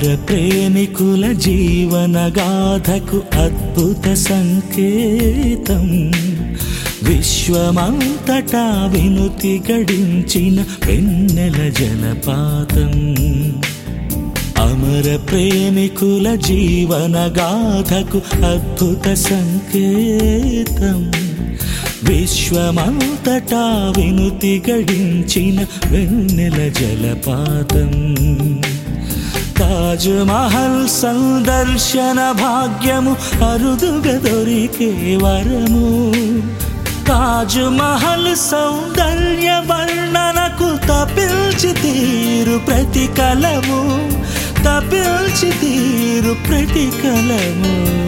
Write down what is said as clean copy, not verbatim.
అమర ప్రేమికుల జీవన గాథకు అద్భుత సంకేతం, విశ్వమంతటా వినుతి గడించిన వెన్నెల జలపాతం. అమర ప్రేమికుల జీవన గాథకు అద్భుత సంకేతం, విశ్వమంతటా వినుతి గడించిన వెన్నెల జలపాతం. తాజ్ మహల్ సందర్శన భాగ్యము అరుదుగా దొరికే వరము, తాజ్ మహల్ సౌందర్య వర్ణనకు తపిల్చి తీరు ప్రతి కలము, తపిల్చి తీరు ప్రతి కలము.